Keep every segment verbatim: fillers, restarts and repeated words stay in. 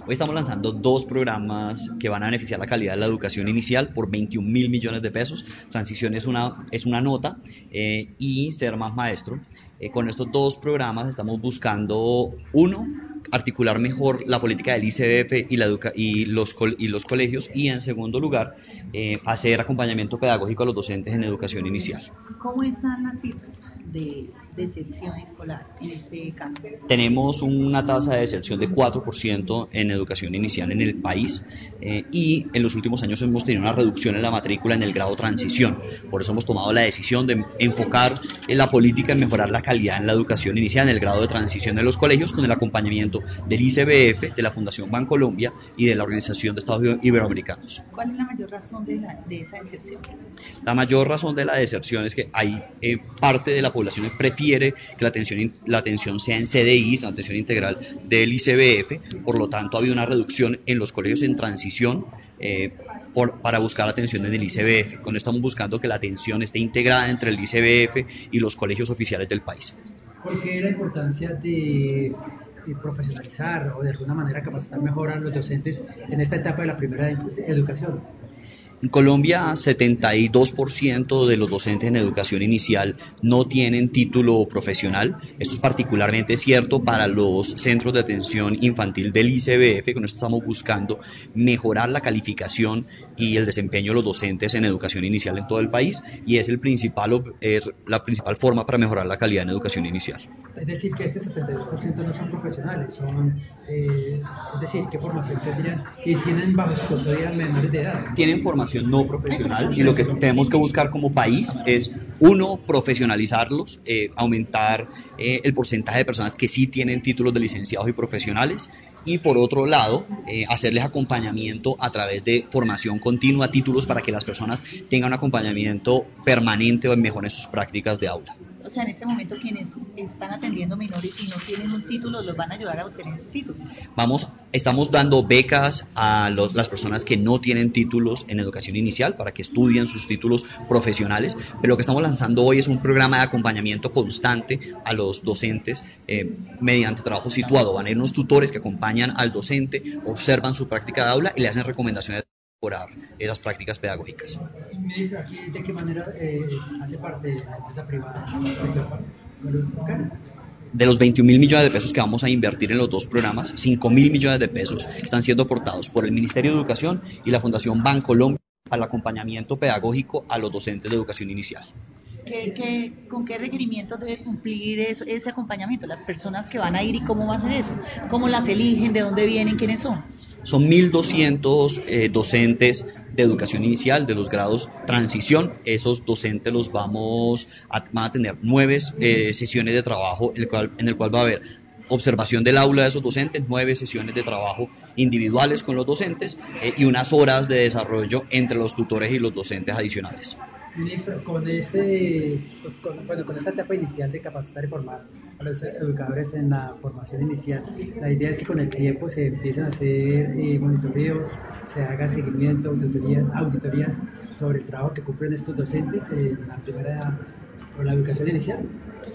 Hoy estamos lanzando dos programas que van a beneficiar la calidad de la educación inicial por veintiún mil millones de pesos. Transición es una, es una nota eh, y Ser Más Maestro. Eh, con estos dos programas estamos buscando, uno, articular mejor la política del I C B F y, la educa y, los, y los colegios, y en segundo lugar, eh, hacer acompañamiento pedagógico a los docentes en educación inicial. ¿Cómo están las cifras de deserción escolar en este campo? Tenemos una tasa de deserción de cuatro por ciento en educación inicial en el país eh, y en los últimos años hemos tenido una reducción en la matrícula en el grado transición. Por eso hemos tomado la decisión de enfocar en la política en mejorar la calidad en la educación inicial en el grado de transición de los colegios, con el acompañamiento del I C B F, de la Fundación Bancolombia y de la Organización de Estados Iberoamericanos. ¿Cuál es la mayor razón de, la, de esa deserción? La mayor razón de la deserción es que hay eh, parte de la población que prefiere que la atención, la atención sea en C D I, la atención integral del I C B F, por lo tanto ha habido una reducción en los colegios en transición eh, por, para buscar atención en el I C B F. Con esto estamos buscando que la atención esté integrada entre el I C B F y los colegios oficiales del país. ¿Por qué la importancia de profesionalizar o de alguna manera capacitar mejor a los docentes en esta etapa de la primera educación? En Colombia, setenta y dos por ciento de los docentes en educación inicial no tienen título profesional. Esto es particularmente cierto para los centros de atención infantil del I C B F. Con esto estamos buscando mejorar la calificación y el desempeño de los docentes en educación inicial en todo el país, y es el principal, eh, la principal forma para mejorar la calidad en educación inicial. Es decir, que este setenta y dos por ciento no son profesionales, son, eh, es decir, ¿qué formación tendrían? Y tienen bajo su custodia menores de edad. Tienen formación no profesional, y lo que tenemos que buscar como país es, uno, profesionalizarlos, eh, aumentar eh, el porcentaje de personas que sí tienen títulos de licenciados y profesionales, y por otro lado, eh, hacerles acompañamiento a través de formación continua, títulos, para que las personas tengan un acompañamiento permanente o mejoren sus prácticas de aula. O sea, en este momento quienes están atendiendo menores y no tienen un título, los van a ayudar a obtener ese título. Vamos, estamos dando becas a los, las personas que no tienen títulos en educación inicial para que estudien sus títulos profesionales, pero lo que estamos lanzando hoy es un programa de acompañamiento constante a los docentes eh, mediante trabajo situado. Van a ir unos tutores que acompañan al docente, observan su práctica de aula y le hacen recomendaciones de mejorar esas prácticas pedagógicas. Ministra, ¿de qué manera eh, hace parte de la empresa privada del sector local? De los veintiún mil millones de pesos que vamos a invertir en los dos programas, cinco mil millones de pesos están siendo aportados por el Ministerio de Educación y la Fundación Bancolombia para el acompañamiento pedagógico a los docentes de educación inicial. ¿Qué, qué, ¿Con qué requerimientos debe cumplir eso, ese acompañamiento? Las personas que van a ir, ¿y cómo va a ser eso? ¿Cómo las eligen? ¿De dónde vienen? ¿Quiénes son? Son mil doscientos eh, docentes de educación inicial de los grados transición. Esos docentes los vamos a, van a tener nueve eh, sesiones de trabajo, el cual, en el cual va a haber observación del aula de esos docentes, nueve sesiones de trabajo individuales con los docentes eh, y unas horas de desarrollo entre los tutores y los docentes adicionales. Ministro, con, este, pues con, bueno, con esta etapa inicial de capacitar y formar a los educadores en la formación inicial, la idea es que con el tiempo se empiecen a hacer eh, monitoreos, se haga seguimiento, auditorías, auditorías sobre el trabajo que cumplen estos docentes en la primera o la educación inicial.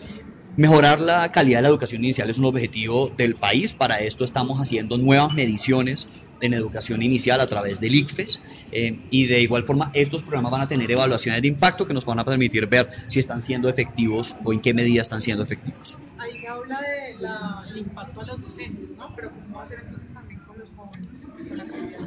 Mejorar la calidad de la educación inicial es un objetivo del país. Para esto estamos haciendo nuevas mediciones en educación inicial a través del I C F E S eh, y de igual forma estos programas van a tener evaluaciones de impacto que nos van a permitir ver si están siendo efectivos o en qué medida están siendo efectivos. Ahí se habla del impacto a los docentes, ¿no? Pero ¿cómo va a ser entonces también con los jóvenes, con la calidad?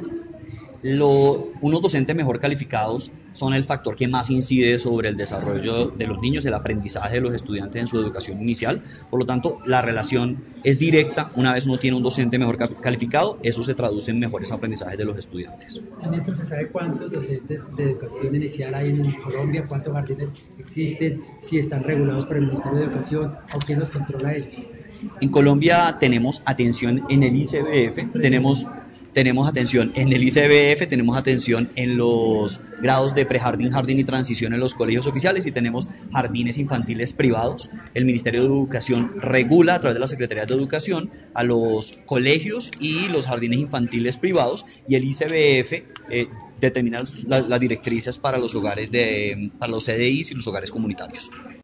Lo, unos docentes mejor calificados son el factor que más incide sobre el desarrollo de los niños, el aprendizaje de los estudiantes en su educación inicial. Por lo tanto, la relación es directa. Una vez uno tiene un docente mejor calificado, eso se traduce en mejores aprendizajes de los estudiantes. Ministro, ¿se sabe cuántos docentes de educación inicial hay en Colombia? ¿Cuántos jardines existen? ¿Si están regulados por el Ministerio de Educación o quién los controla a ellos? En Colombia tenemos atención en el I C B F, tenemos... Tenemos atención en el I C B F, tenemos atención en los grados de prejardín, jardín y transición en los colegios oficiales, y tenemos jardines infantiles privados. El Ministerio de Educación regula a través de la Secretaría de Educación a los colegios y los jardines infantiles privados, y el I C B F eh, determina las, las directrices para los hogares de, para los C D Is y los hogares comunitarios.